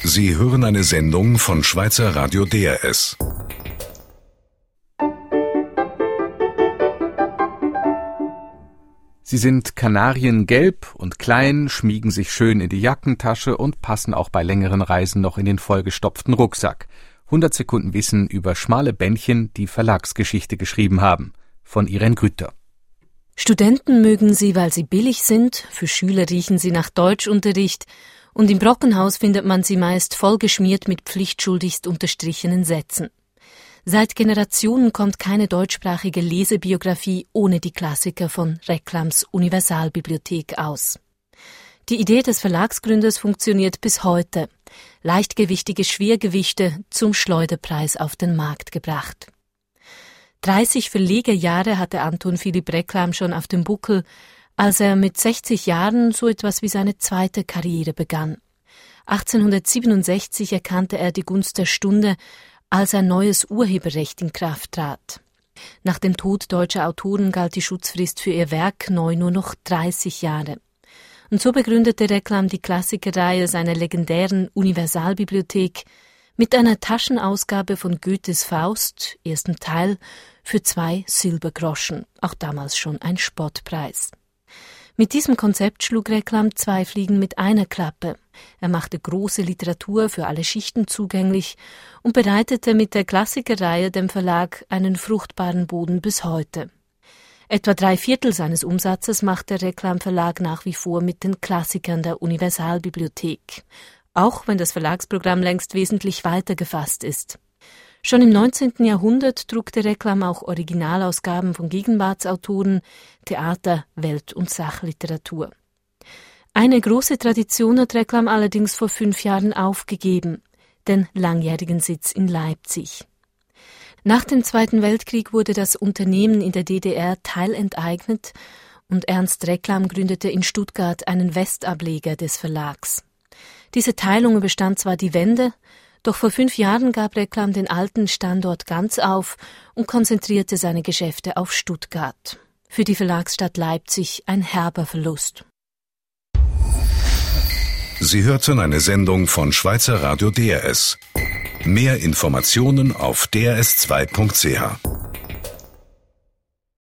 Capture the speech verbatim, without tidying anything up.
Sie hören eine Sendung von Schweizer Radio D R S. Sie sind kanariengelb und klein, schmiegen sich schön in die Jackentasche und passen auch bei längeren Reisen noch in den vollgestopften Rucksack. hundert Sekunden Wissen über schmale Bändchen, die Verlagsgeschichte geschrieben haben. Von Irene Grütter. Studenten mögen sie, weil sie billig sind, für Schüler riechen sie nach Deutschunterricht und im Brockenhaus findet man sie meist vollgeschmiert mit pflichtschuldigst unterstrichenen Sätzen. Seit Generationen kommt keine deutschsprachige Lesebiografie ohne die Klassiker von Reclams Universalbibliothek aus. Die Idee des Verlagsgründers funktioniert bis heute. Leichtgewichtige Schwergewichte zum Schleuderpreis auf den Markt gebracht. dreißig Verlegerjahre hatte Anton Philipp Reclam schon auf dem Buckel, als er mit sechzig Jahren so etwas wie seine zweite Karriere begann. achtzehnhundertsiebenundsechzig erkannte er die Gunst der Stunde, als ein neues Urheberrecht in Kraft trat. Nach dem Tod deutscher Autoren galt die Schutzfrist für ihr Werk neu nur noch dreißig Jahre. Und so begründete Reclam die Klassikerreihe seiner legendären Universalbibliothek mit einer Taschenausgabe von Goethes Faust, ersten Teil, für zwei Silbergroschen, auch damals schon ein Spottpreis. Mit diesem Konzept schlug Reclam zwei Fliegen mit einer Klappe. Er machte große Literatur für alle Schichten zugänglich und bereitete mit der Klassikerreihe dem Verlag einen fruchtbaren Boden bis heute. Etwa drei Viertel seines Umsatzes macht der Reclam Verlag nach wie vor mit den Klassikern der Universalbibliothek, auch wenn das Verlagsprogramm längst wesentlich weiter gefasst ist. Schon im neunzehnten Jahrhundert druckte Reclam auch Originalausgaben von Gegenwartsautoren, Theater-, Welt- und Sachliteratur. Eine große Tradition hat Reclam allerdings vor fünf Jahren aufgegeben, den langjährigen Sitz in Leipzig. Nach dem Zweiten Weltkrieg wurde das Unternehmen in der D D R teilenteignet und Ernst Reclam gründete in Stuttgart einen Westableger des Verlags. Diese Teilung überstand zwar die Wende, doch vor fünf Jahren gab Reclam den alten Standort ganz auf und konzentrierte seine Geschäfte auf Stuttgart. Für die Verlagsstadt Leipzig ein herber Verlust. Sie hörten eine Sendung von Schweizer Radio D R S. Mehr Informationen auf d r s zwei punkt c h.